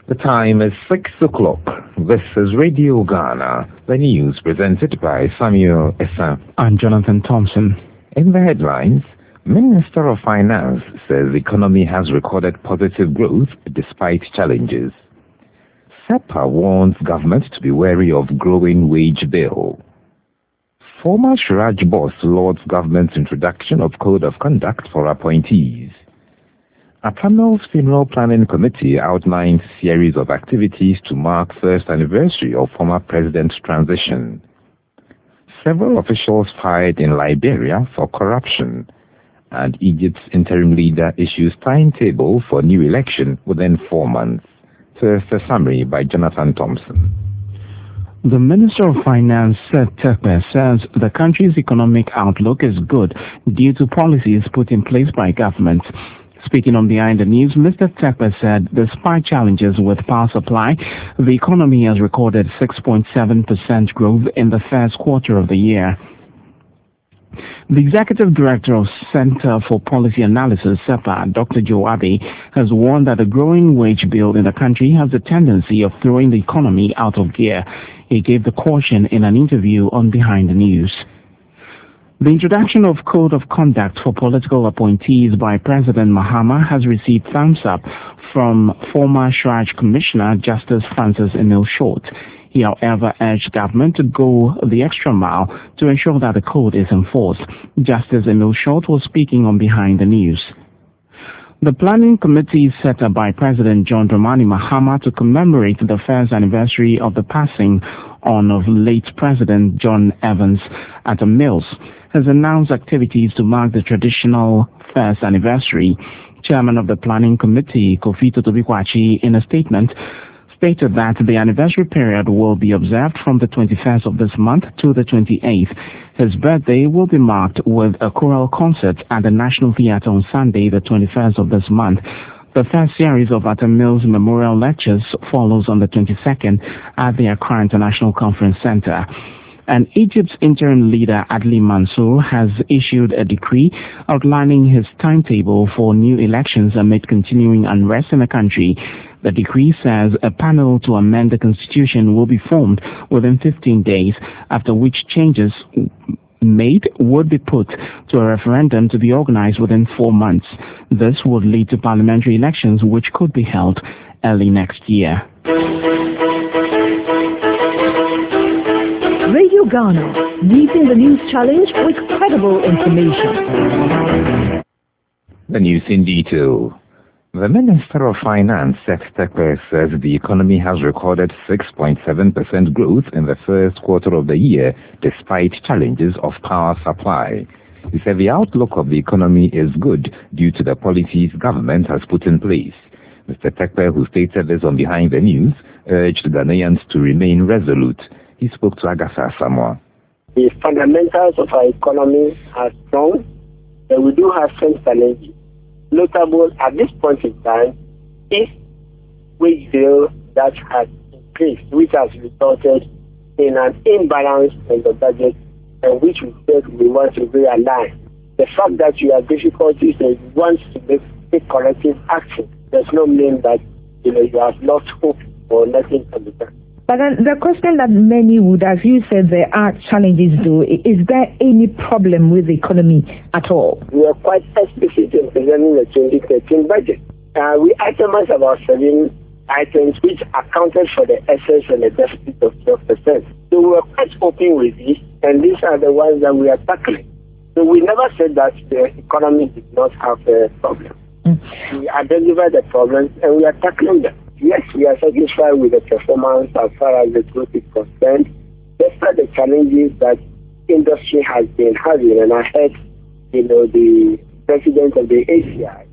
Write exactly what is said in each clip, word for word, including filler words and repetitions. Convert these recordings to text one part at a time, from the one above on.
The time is six o'clock. This is Radio Ghana. The news presented by Samuel Essa and Jonathan Thompson. In the headlines, Minister of Finance says the economy has recorded positive growth despite challenges. SEPA warns government to be wary of growing wage bill. Former Shraj boss lauds government's introduction of code of conduct for appointees. Atamil's funeral planning committee outlined series of activities to mark first anniversary of former president's transition. Several officials fired in Liberia for corruption, and Egypt's interim leader issues timetable for new election within four months. First, a summary by Jonathan Thompson. The Minister of Finance, Seth Terkper, says the country's economic outlook is good due to policies put in place by government. Speaking on Behind the News, Mister Terkper said despite challenges with power supply, the economy has recorded six point seven percent growth in the first quarter of the year. The Executive Director of Center for Policy Analysis, SEPA, Doctor Joe Abbey, has warned that the growing wage bill in the country has a tendency of throwing the economy out of gear. He gave the caution in an interview on Behind the News. The introduction of Code of Conduct for political appointees by President Mahama has received thumbs up from former Shraj Commissioner Justice Francis Emil Short. He, however, urged government to go the extra mile to ensure that the code is enforced. Justice Emil Short was speaking on Behind the News. The planning committee set up by President John Dramani Mahama to commemorate the first anniversary of the passing on of late President John Evans Atta Mills has announced activities to mark the traditional first anniversary. Chairman of the planning committee, Kofi Totobikwachi, in a statement, stated that the anniversary period will be observed from the twenty-first of this month to the twenty-eighth. His birthday will be marked with a choral concert at the National Theatre on Sunday, the twenty-first of this month. The first series of Atta Mills Memorial Lectures follows on the twenty-second at the Accra International Conference Center. And Egypt's interim leader, Adli Mansour, has issued a decree outlining his timetable for new elections amid continuing unrest in the country. The decree says a panel to amend the constitution will be formed within fifteen days, after which changes made would be put to a referendum to be organized within four months. This would lead to parliamentary elections which could be held early next year. Radio Ghana, meeting the news challenge with credible information. The news in detail. The Minister of Finance, Seth Terkper, says the economy has recorded six point seven percent growth in the first quarter of the year, despite challenges of power supply. He said the outlook of the economy is good due to the policies government has put in place. Mister Terkper, who stated this on Behind the News, urged Ghanaians to remain resolute. He spoke to Agasa Samoa. The fundamentals of our economy are strong, but we do have some challenges. Notable at this point in time is wage bill that has increased, which has resulted in an imbalance in the budget, and which we said we want to realign. The fact that you have difficulties and you want to make, take corrective action does not mean that you know you have lost hope or nothing can be done. But then the question that many would, as you said, there are challenges though. Is there any problem with the economy at all? We are quite explicit in presenting the twenty thirteen budget. Uh, we itemized about seven items which accounted for the excess and the deficit of twelve percent. So we are quite open with this, and these are the ones that we are tackling. So we never said that the economy did not have a problem. Mm. We identified the problems and we are tackling them. Yes, we are satisfied with the performance as far as the growth is concerned, despite the challenges that industry has been having. And I heard, you know, the president of the A C I,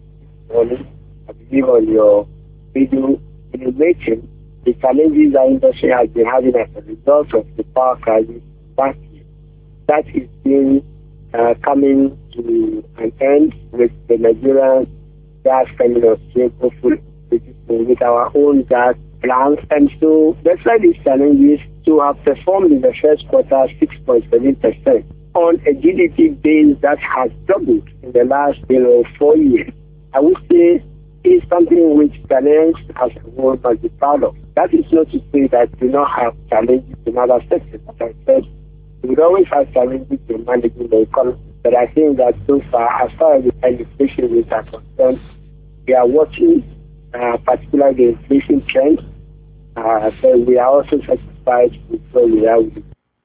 I believe on your video, innovating the challenges that industry has been having as a result of the power crisis last year. That is being uh, coming to an end with the Nigerian gas terminal stream, hopefully with our own gas plants. And so despite these challenges, to have performed in the first quarter six point seven percent on a G D P base that has doubled in the last you know four years, I would say is something which Ghanaians as a whole must be proud of. That is not to say that we do not have challenges in other sectors. As I said, we would always have challenges in managing the economy. But I think that so far, as far as the inflation rates are concerned, we are watching uh, particularly the inflation trend. Uh, so we are also satisfied with where we are with it.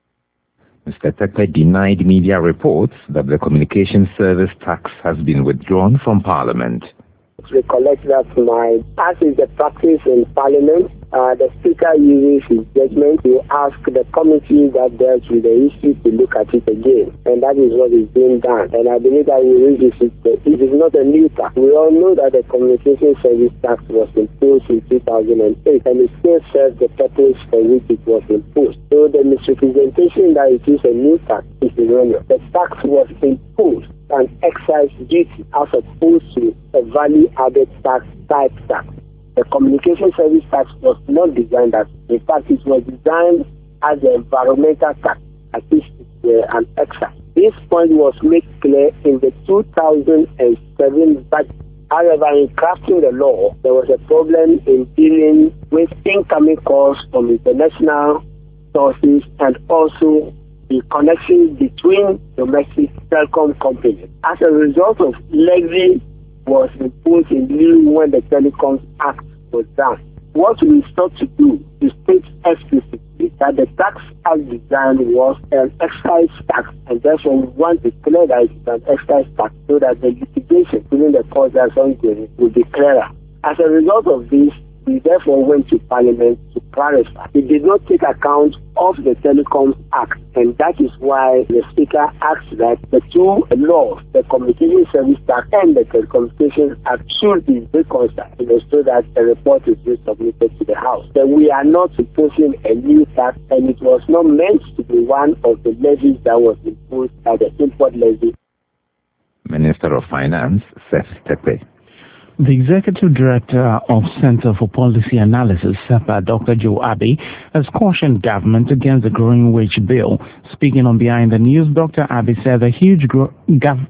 Mister Tekpe denied media reports that the communication service tax has been withdrawn from Parliament. Recollect that my as is the practice in Parliament, uh, the Speaker uses his judgment to ask the committee that deals with the issue to look at it again, and that is what is being done. And I believe that we revisit it. It is not a new tax. We all know that the communication service tax was imposed in two thousand eight, and it still serves the purpose for which it was imposed. So the misrepresentation that it is a new tax is erroneous. The tax was imposed an excise duty as opposed to a value-added tax type tax. The communication service tax was not designed as, in fact, it was designed as an environmental tax, at least uh, an excise. This point was made clear in the two thousand seven budget. However, in crafting the law, there was a problem in dealing with incoming calls from international sources and also the connection between domestic telecom companies. As a result of levy was imposed in lieu when the Telecoms Act was done. What we sought to do is state explicitly that the tax as designed was an excise tax, and therefore we want to declare that it is an excise tax so that the litigation within the court that's ongoing will be clearer. As a result of this, we therefore went to Parliament to clarify. It did not take account of the Telecoms Act, and that is why the Speaker asked that the two laws, the Communication Service Tax and the Telecommunications Act, should be reconciled, you know, so that the report is resubmitted to the House. That we are not imposing a new tax, and it was not meant to be one of the levies that was imposed by the import levy. Minister of Finance, Seth Tekpe. The Executive Director of Center for Policy Analysis, SEPA, Doctor Joe Abbey, has cautioned government against the growing wage bill. Speaking on Behind the News, Doctor Abbey said the huge gro- gov-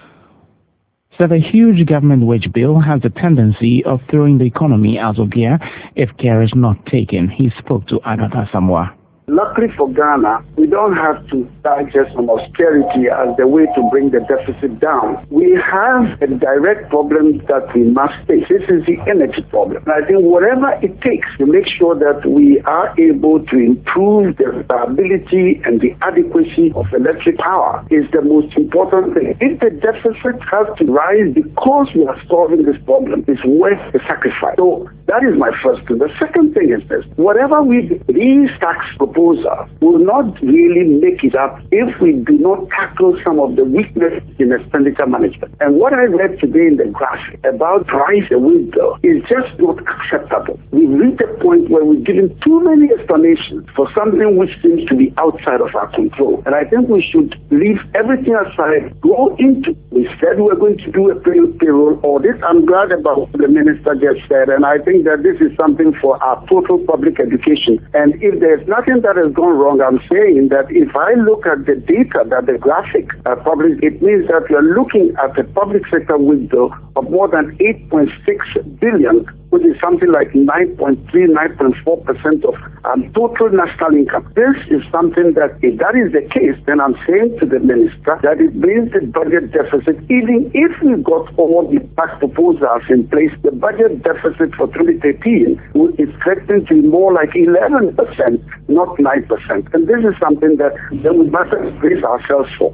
said the huge government wage bill has a tendency of throwing the economy out of gear if care is not taken. He spoke to Agatha Samoa. Luckily for Ghana, we don't have to digest on austerity as the way to bring the deficit down. We have a direct problem that we must face. This is the energy problem. And I think whatever it takes to make sure that we are able to improve the reliability and the adequacy of electric power is the most important thing. If the deficit has to rise because we are solving this problem, it's worth the sacrifice. So that is my first thing. The second thing is this. Whatever we do, these tax proposals will not really make it up if we do not tackle some of the weaknesses in expenditure management. And what I read today in the graphic about price and window is just not acceptable. We've reached a point where we're giving too many explanations for something which seems to be outside of our control. And I think we should leave everything aside, go into, we said we're going to do a payroll audit. I'm glad about what the minister just said, and I think that this is something for our total public education. And if there's nothing that has gone wrong, I'm saying that if I look at the data that the graphic uh, published, it means that we are looking at a public sector window of more than eight point six billion, which is something like nine point three, nine point four percent of um, total national income. This is something that, if that is the case, then I'm saying to the minister that it brings the budget deficit, even if we got all the tax proposals in place, the budget deficit for twenty thirteen is expected to be more like eleven percent, not nine percent. And this is something that, that we must brace ourselves for.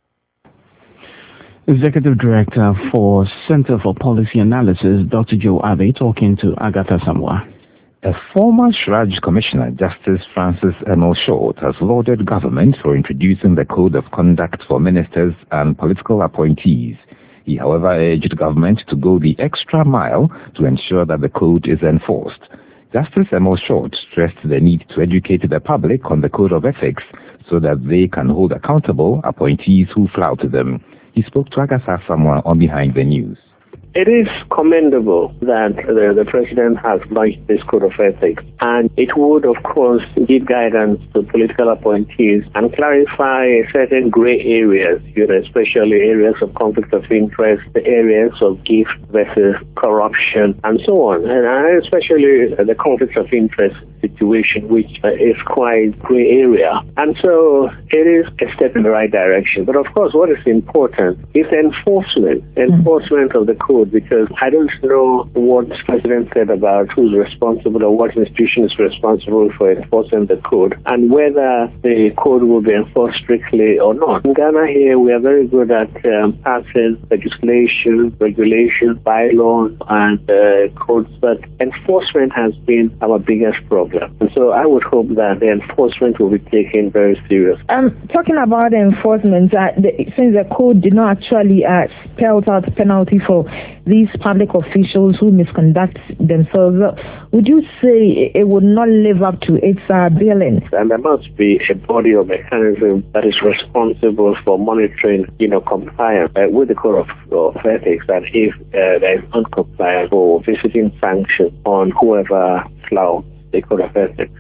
Executive Director for Center for Policy Analysis, Doctor Joe Abbey, talking to Agatha Samoa. A former Shraj Commissioner, Justice Francis Emil Short, has lauded government for introducing the Code of Conduct for ministers and political appointees. He, however, urged government to go the extra mile to ensure that the code is enforced. Justice Emil Short stressed the need to educate the public on the Code of Ethics so that they can hold accountable appointees who flout them. He spoke to Agatha Samoa on Behind the News. It is commendable that the, the president has launched this code of ethics, and it would, of course, give guidance to political appointees and clarify certain gray areas, you know, especially areas of conflict of interest, the areas of gift versus corruption, and so on, and especially the conflict of interest situation, which uh, is quite gray area. And so it is a step in the right direction. But of course, what is important is enforcement, enforcement of the code, because I don't know what the president said about who's responsible or what institution is responsible for enforcing the code and whether the code will be enforced strictly or not. In Ghana here, we are very good at um, passing legislation, regulations, bylaws, and uh, codes, but enforcement has been our biggest problem. And so I would hope that the enforcement will be taken very seriously. Um, talking about enforcement, uh, the, since the code did not actually uh, spell out penalty for these public officials who misconduct themselves, uh, would you say it would not live up to its uh, billing? And there must be a body or mechanism that is responsible for monitoring, you know, compliance uh, with the code of, of ethics, and if uh, there is non-compliance, or visiting sanctions on whoever flouts the code of ethics.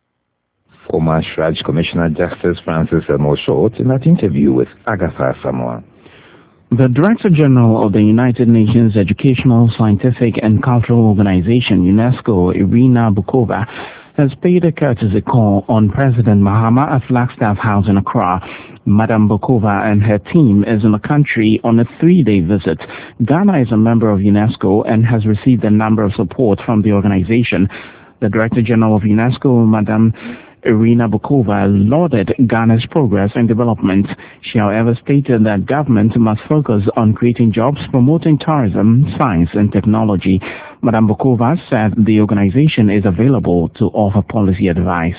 Former Shraj Commissioner Justice Francis Elmo Short in that interview with Agatha Samoa. The Director General of the United Nations Educational, Scientific and Cultural Organization, UNESCO, Irina Bokova, has paid a courtesy call on President Mahama at Flagstaff House in Accra. Madam Bokova and her team is in the country on a three-day visit. Ghana is a member of UNESCO and has received a number of support from the organization. The Director General of UNESCO, Madam Irina Bokova, lauded Ghana's progress and development. She, however, stated that government must focus on creating jobs, promoting tourism, science and technology. Madam Bokova said the organization is available to offer policy advice.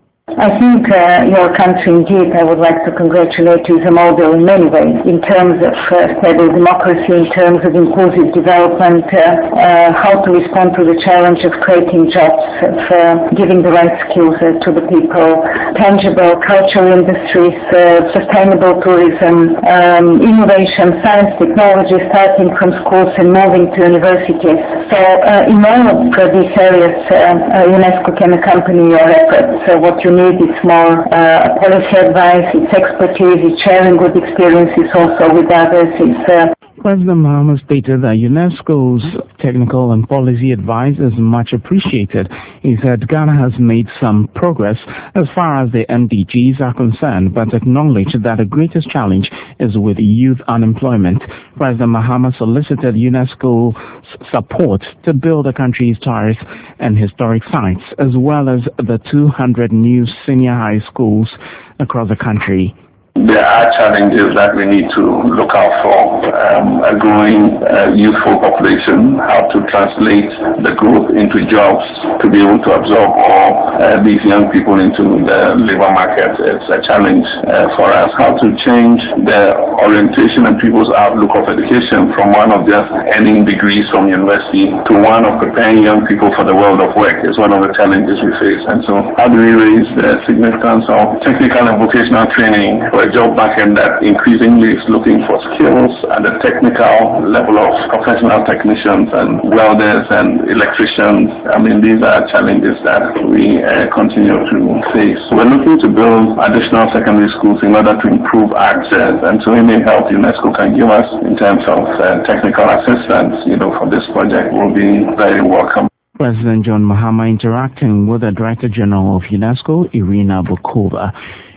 I think uh, your country, indeed, I would like to congratulate you, is a model in many ways, in terms of uh, stable democracy, in terms of inclusive development, uh, uh, how to respond to the challenge of creating jobs, of uh, giving the right skills uh, to the people, tangible cultural industries, uh, sustainable tourism, um, innovation, science, technology, starting from schools and moving to universities. So uh, in all of uh, these areas, uh, uh, UNESCO can accompany your efforts. Uh, what you need is more uh, policy advice, it's expertise, it's sharing good experiences also with others. It's, uh, President Mahama stated that UNESCO's technical and policy advice is much appreciated. He said Ghana has made some progress as far as the M D Gs are concerned, but acknowledged that the greatest challenge is with youth unemployment. President Mahama solicited UNESCO's support to build the country's tourist and historic sites, as well as the two hundred new senior high schools across the country. There are challenges that we need to look out for. Um, a growing uh, youthful population, how to translate the growth into jobs, to be able to absorb all uh, these young people into the labor market. It's a challenge uh, for us. How to change the orientation and people's outlook of education from one of just earning degrees from university to one of preparing young people for the world of work is one of the challenges we face. And so how do we raise the significance of technical and vocational training for a job market that increasingly is looking for skills at the technical level of professional technicians and welders and electricians? I mean, these are challenges that we uh, continue to face. We're looking to build additional secondary schools in order to improve access, and so any help UNESCO can give us in terms of uh, technical assistance, you know, for this project will be very welcome. President John Mahama interacting with the Director General of UNESCO, Irina Bokova.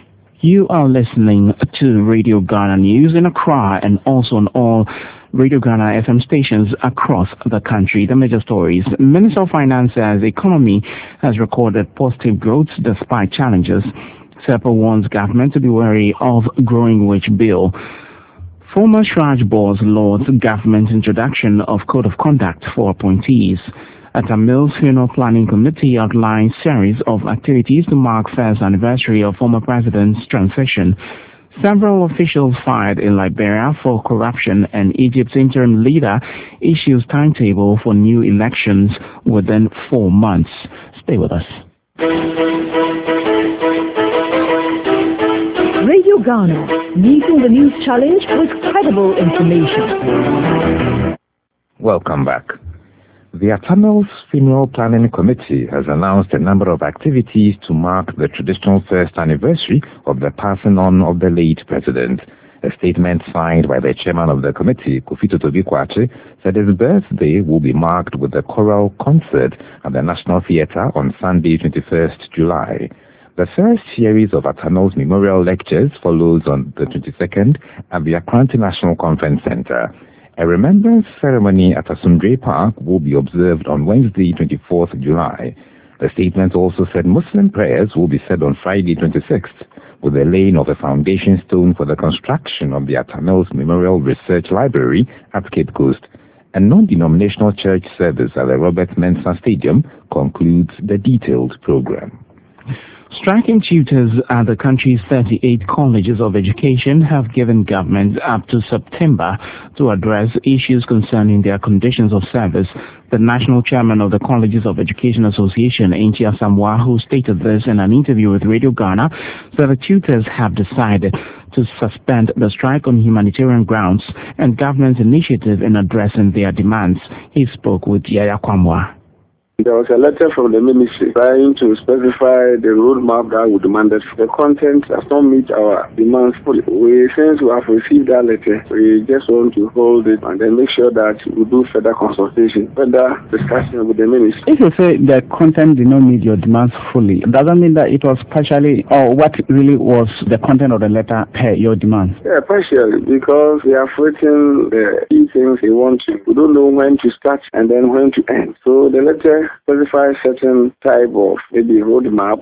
You are listening to Radio Ghana News in Accra and also on all Radio Ghana F M stations across the country. The major stories. Minister of Finance says the economy has recorded positive growth despite challenges. SEPA warns government to be wary of growing wage bill. Former Shraj Board lauds government's introduction of code of conduct for appointees. At a Mills Funeral Planning Committee outlines series of activities to mark first anniversary of former president's transition. Several officials fired in Liberia for corruption, and Egypt's interim leader issues timetable for new elections within four months. Stay with us. Radio Ghana, meeting the news challenge with credible information. Welcome back. The Atamils Funeral Planning Committee has announced a number of activities to mark the traditional first anniversary of the passing on of the late president. A statement signed by the chairman of the committee, Kofi Totobi-Quache, said his birthday will be marked with a choral concert at the National Theatre on Sunday, twenty-first July. The first series of Atamils Memorial Lectures follows on the twenty-second at the Akranti National Conference Center. A remembrance ceremony at Asundre Park will be observed on Wednesday, twenty-fourth July. The statement also said Muslim prayers will be said on Friday, twenty-sixth, with the laying of a foundation stone for the construction of the Atamils Memorial Research Library at Cape Coast. A non-denominational church service at the Robert Mensah Stadium concludes the detailed program. Striking tutors at the country's thirty-eight colleges of education have given government up to September to address issues concerning their conditions of service. The national chairman of the Colleges of Education Association, Inchi Asamoah, who stated this in an interview with Radio Ghana, said the tutors have decided to suspend the strike on humanitarian grounds and government's initiative in addressing their demands. He spoke with Yaya Kwamwa. There was a letter from the ministry trying to specify the roadmap that we demanded. The content does not meet our demands fully. We, since we have received that letter, we just want to hold it and then make sure that we do further consultation, further discussion with the ministry. If you say the content did not meet your demands fully, does that mean that it was partially, or what really was the content of the letter per your demands? Yeah, partially, because we have written the key things we want to. We don't know when to start and then when to end. So the letter specify certain type of maybe roadmap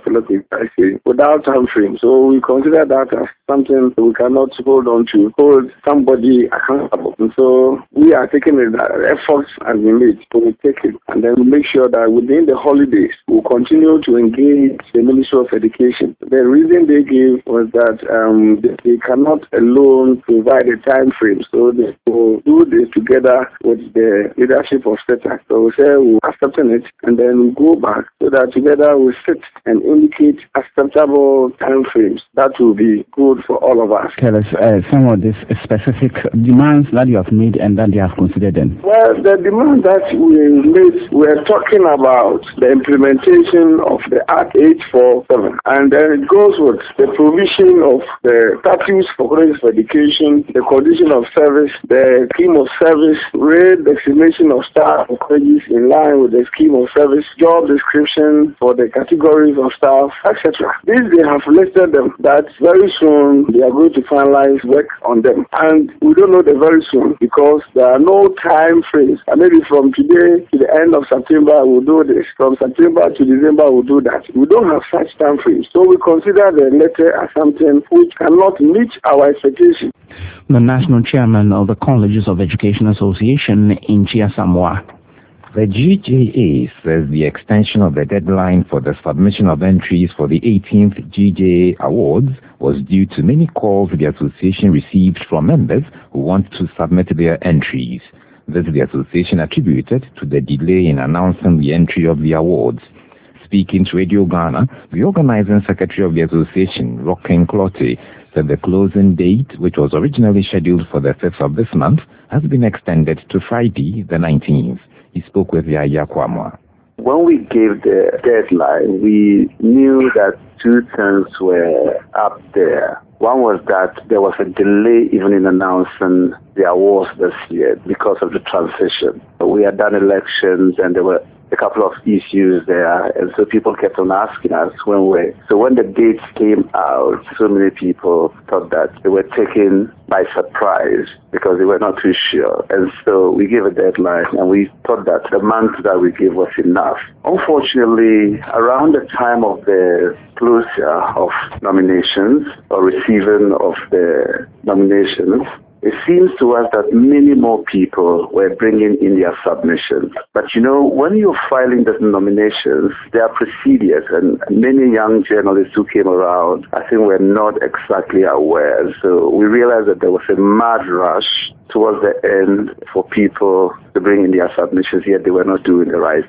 without time frame. So we consider that as something we cannot hold on to, hold somebody accountable. And so we are taking it, the efforts have been made, so we take it and then we make sure that within the holidays we'll continue to engage the Ministry of Education. The reason they gave was that um, they, they cannot alone provide a time frame, so they will do this together with the leadership of SETA. So we say we're accepting it and then we go back so that together we sit and indicate acceptable time frames. That will be good for all of us. Tell us uh, some of these specific demands that you have made and that you have considered them. Well, the demand that we made, we're talking about the implementation of the Act eight forty-seven, and then it goes with the provision of the statutes for colleges of education, the condition of service, the scheme of service, rate designation of staff for colleges in line with the scheme of service, job description for the categories of staff, et cetera. These they have listed them that very soon they are going to finalize work on them. And we don't know the very soon because there are no time frames. And maybe from today to the end of September we'll do this. From September to December we'll do that. We don't have such time frames. So we consider the letter as something which cannot meet our expectations. The national chairman of the Colleges of Education Association, Inchi Asamoah. The G J A says the extension of the deadline for the submission of entries for the eighteenth G J A Awards was due to many calls the association received from members who want to submit their entries. This the association attributed to the delay in announcing the entry of the awards. Speaking to Radio Ghana, the organizing secretary of the association, Rocken Clotte, said the closing date, which was originally scheduled for the fifth of this month, has been extended to Friday, the nineteenth. He spoke with Yaya Kwamwa. When we gave the deadline, we knew that two things were up there. One was that there was a delay even in announcing the awards this year because of the transition. We had done elections and there were a couple of issues there, and so people kept on asking us when we. So when the dates came out, so many people thought that they were taken by surprise because they were not too sure. And so we gave a deadline, and we thought that the month that we gave was enough. Unfortunately, around the time of the closure of nominations or receiving of the nominations, it seems to us that many more people were bringing in their submissions. But you know, when you're filing the nominations, there are procedures, and many young journalists who came around, I think, were not exactly aware. So we realized that there was a mad rush towards the end for people to bring in their submissions, yet they were not doing the right thing. The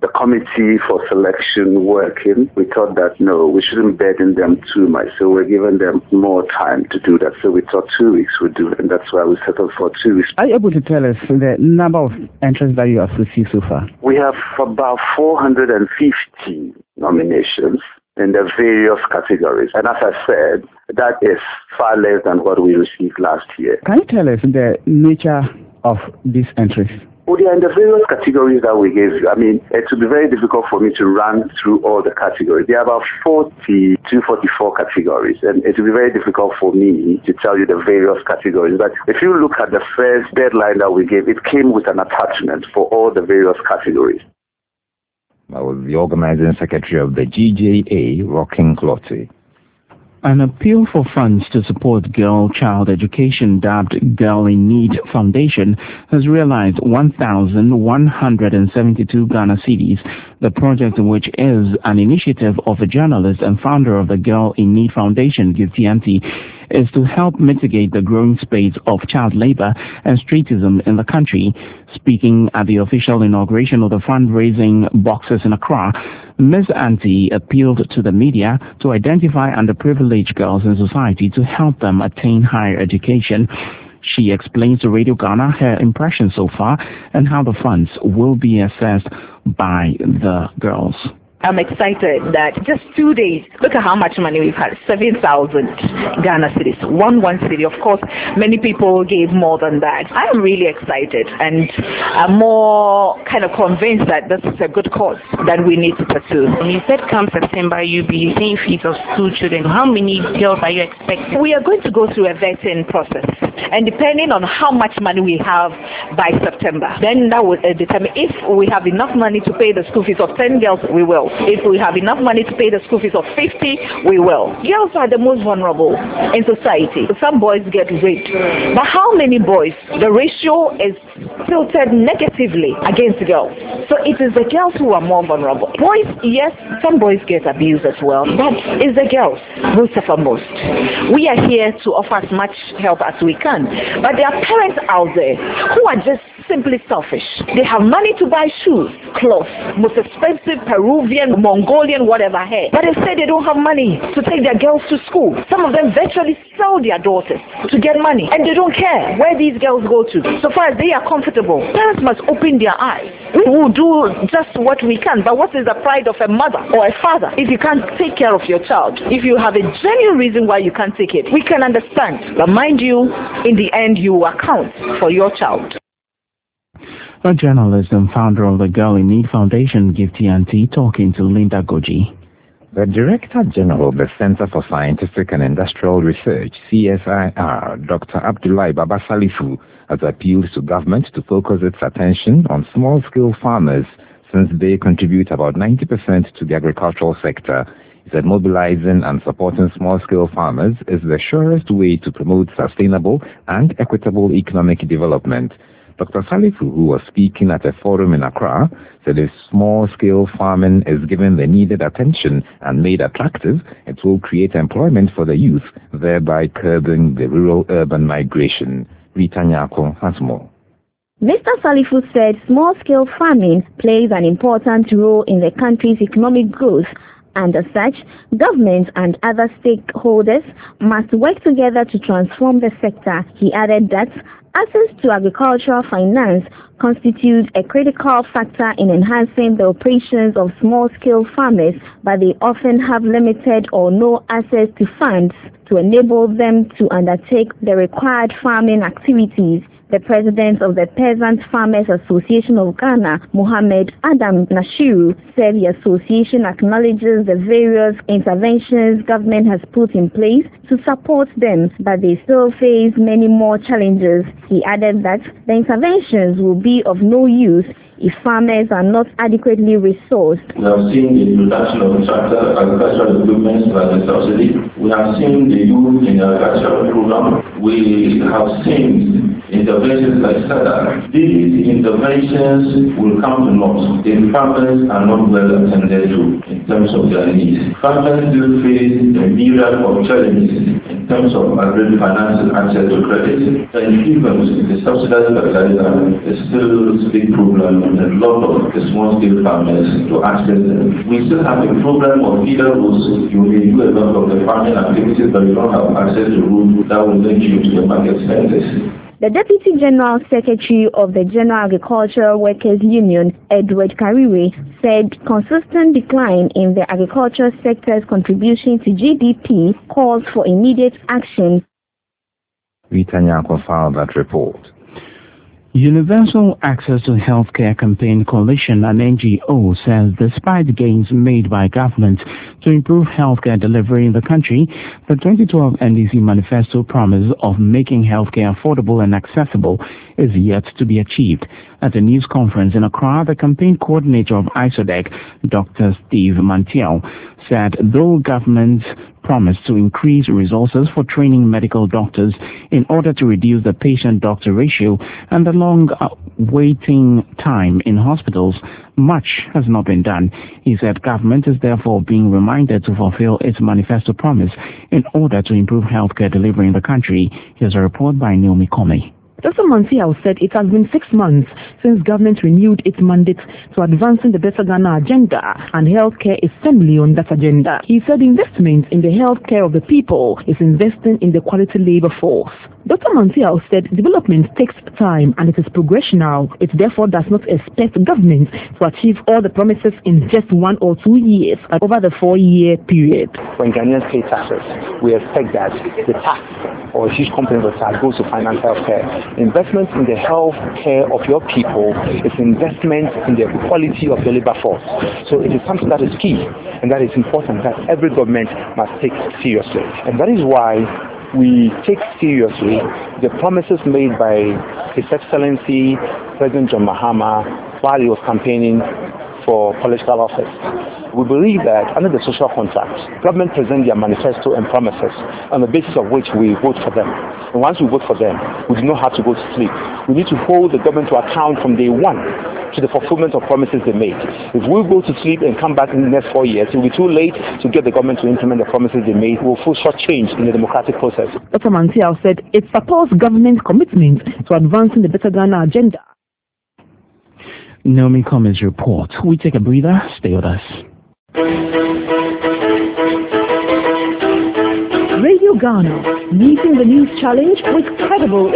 the committee for selection working, we thought that no, we shouldn't burden them too much. So we're giving them more time to do that. So we thought two weeks would do it, and that's why we settled for two weeks. Are you able to tell us the number of entries that you have received so far? We have about four hundred fifty nominations in the various categories. And as I said, that is far less than what we received last year. Can you tell us the nature of these entries? Well, they are in the various categories that we gave you. I mean, it would be very difficult for me to run through all the categories. There are about forty-two, forty-four categories, and it would be very difficult for me to tell you the various categories. But if you look at the first deadline that we gave, it came with an attachment for all the various categories. I was the organizing secretary of the G J A, Rocking Clotty. An appeal for funds to support girl child education, dubbed Girl in Need Foundation, has realized one thousand one hundred seventy-two Ghana cedis. The project, which is an initiative of a journalist and founder of the Girl in Need Foundation, Gifty Auntie, is to help mitigate the growing space of child labor and streetism in the country. Speaking at the official inauguration of the fundraising boxes in Accra, Miz Auntie appealed to the media to identify underprivileged girls in society to help them attain higher education. She explains to Radio Ghana her impressions so far and how the funds will be assessed by the girls. I'm excited that just two days, look at how much money we've had, seven thousand Ghana cedis, one one cedi. Of course, many people gave more than that. I am really excited, and I'm more kind of convinced that this is a good cause that we need to pursue. You said come September, you'll be paying fees of school children. How many girls are you expecting? We are going to go through a vetting process, and depending on how much money we have by September, then that will uh, determine if we have enough money to pay the school fees of ten girls, we will. If we have enough money to pay the school fees of fifty, we will. Girls are the most vulnerable in society. Some boys get raped. But how many boys? The ratio is tilted negatively against girls. So it is the girls who are more vulnerable. Boys, yes, some boys get abused as well, but it's the girls who suffer most. We are here to offer as much help as we can. But there are parents out there who are just simply selfish. They have money to buy shoes, clothes, most expensive Peruvian, Mongolian, whatever hair. But instead they don't have money to take their girls to school. Some of them virtually sell their daughters to get money, and they don't care where these girls go to. So far as they are comfortable, parents must open their eyes. We will do just what we can, but what is the pride of a mother or a father if you can't take care of your child? If you have a genuine reason why you can't take it, we can understand. But mind you, in the end, you account for your child. A journalist and founder of the Girl in Need Foundation, Gifty Auntie, talking to Linda Goji. The Director General of the Center for Scientific and Industrial Research, C S I R, Doctor Abdullahi Baba Salifu, has appealed to government to focus its attention on small-scale farmers since they contribute about ninety percent to the agricultural sector. He said mobilizing and supporting small-scale farmers is the surest way to promote sustainable and equitable economic development. Doctor Salifu, who was speaking at a forum in Accra, said if small-scale farming is given the needed attention and made attractive, it will create employment for the youth, thereby curbing the rural-urban migration. Rita Nyako has more. Mister Salifu said small-scale farming plays an important role in the country's economic growth, and as such, government and other stakeholders must work together to transform the sector. He added that access to agricultural finance constitutes a critical factor in enhancing the operations of small-scale farmers, but they often have limited or no access to funds to enable them to undertake the required farming activities. The president of the Peasant Farmers Association of Ghana, Mohammed Adam Nashiru, said the association acknowledges the various interventions government has put in place to support them, but they still face many more challenges. He added that the interventions will be of no use if farmers are not adequately resourced. We have seen the introduction of tractor agricultural equipment as a subsidy. We have seen the youth in the agricultural program. We have seen interventions like SADA. These interventions will come to naught if farmers are not well attended to in terms of their needs. Farmers still face a myriad of challenges in terms of agri financial access to credit. And even the subsidized fertilizer is still a big problem in a lot of the small-scale farmers to access them. We still have a problem of feeder roads. You may do a lot of the farming activities, but you don't have access to roads that will link you to the market centers. The Deputy General Secretary of the General Agricultural Workers Union, Edward Kariri, said consistent decline in the agricultural sector's contribution to G D P calls for immediate action. Rita Nyako filed that report. Universal Access to Healthcare Campaign Coalition, an N G O, says despite gains made by government to improve healthcare delivery in the country, the twenty twelve N D C manifesto promise of making healthcare affordable and accessible is yet to be achieved. At a news conference in Accra, the campaign coordinator of ISODEC, Doctor Steve Mantiel, said though government promised to increase resources for training medical doctors in order to reduce the patient-doctor ratio and the long uh, waiting time in hospitals, much has not been done. He said government is therefore being reminded to fulfill its manifesto promise in order to improve healthcare delivery in the country. Here's a report by Naomi Comey. Doctor Mantiel said it has been six months since government renewed its mandate to advancing the Better Ghana agenda, and healthcare is firmly on that agenda. He said investment in the healthcare of the people is investing in the quality labor force. Doctor Mantiel said development takes time and it is progressional. It therefore does not expect government to achieve all the promises in just one or two years, but over the four-year period. When Ghanaians pay taxes, we expect that the tax or a huge component of tax goes to finance healthcare. Investment in the health care of your people is investment in the quality of your labor force. So it is something that is key and that is important that every government must take seriously. And that is why we take seriously the promises made by His Excellency President John Mahama while he was campaigning for political office. We believe that under the social contract, government present their manifesto and promises on the basis of which we vote for them. And once we vote for them, we do not have to go to sleep. We need to hold the government to account from day one to the fulfillment of promises they made. If we go to sleep and come back in the next four years, it will be too late to get the government to implement the promises they made. We will feel short-changed in the democratic process. Doctor Mantiel said it supports government's commitment to advancing the Better Ghana agenda. Naomi Comey's report. We take a breather. Stay with us. Radio Ghana, meeting the news challenge with credible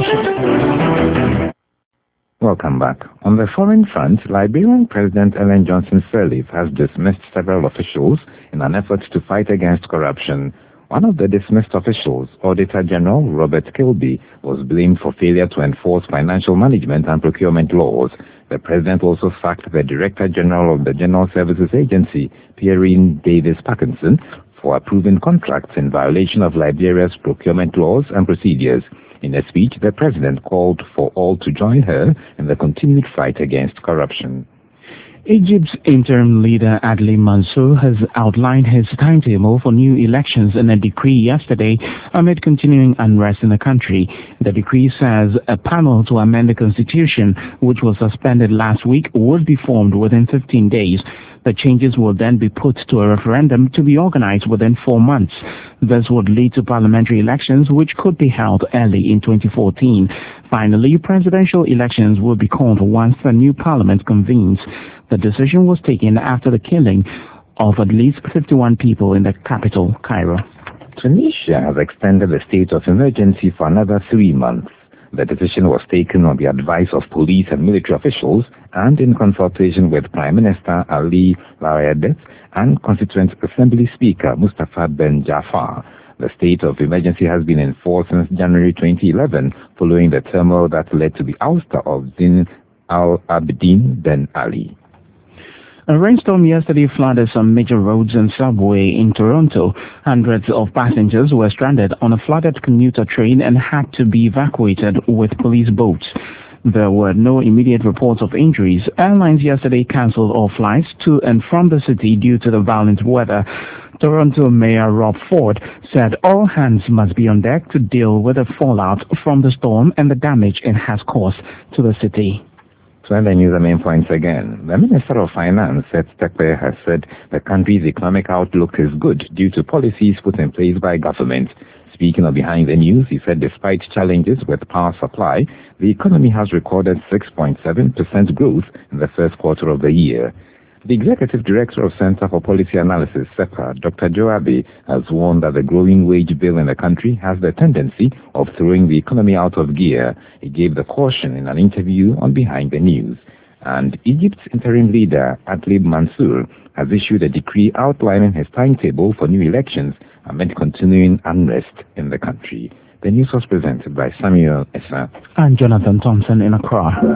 information. Welcome back. On the foreign front, Liberian President Ellen Johnson Sirleaf has dismissed several officials in an effort to fight against corruption. One of the dismissed officials, Auditor General Robert Kilby, was blamed for failure to enforce financial management and procurement laws. The president also sacked the Director General of the General Services Agency, Pierrine Davis Parkinson, for approving contracts in violation of Liberia's procurement laws and procedures. In a speech, the president called for all to join her in the continued fight against corruption. Egypt's interim leader Adli Mansour has outlined his timetable for new elections in a decree yesterday amid continuing unrest in the country. The decree says a panel to amend the constitution, which was suspended last week, would be formed within fifteen days. The changes will then be put to a referendum to be organized within four months. This would lead to parliamentary elections, which could be held early in twenty fourteen. Finally, presidential elections will be called once the new parliament convenes. The decision was taken after the killing of at least fifty-one people in the capital, Cairo. Tunisia has extended the state of emergency for another three months. The decision was taken on the advice of police and military officials and in consultation with Prime Minister Ali Laouadet and Constituent Assembly Speaker Mustafa Ben Jafar. The state of emergency has been in force since January twenty eleven, following the turmoil that led to the ouster of Zine al-Abidine Ben Ali. A rainstorm yesterday flooded some major roads and subway in Toronto. Hundreds of passengers were stranded on a flooded commuter train and had to be evacuated with police boats. There were no immediate reports of injuries. Airlines yesterday cancelled all flights to and from the city due to the violent weather. Toronto Mayor Rob Ford said all hands must be on deck to deal with the fallout from the storm and the damage it has caused to the city. To end the news, the main points again. The Minister of Finance, Seth Terkper, has said the country's economic outlook is good due to policies put in place by government. Speaking of Behind the News, he said despite challenges with power supply, the economy has recorded six point seven percent growth in the first quarter of the year. The Executive Director of Center for Policy Analysis, SEPA, Doctor Joe Abbey, has warned that the growing wage bill in the country has the tendency of throwing the economy out of gear. He gave the caution in an interview on Behind the News. And Egypt's interim leader, Adlib Mansour, has issued a decree outlining his timetable for new elections amid continuing unrest in the country. The news was presented by Samuel Essa and Jonathan Thompson in Accra.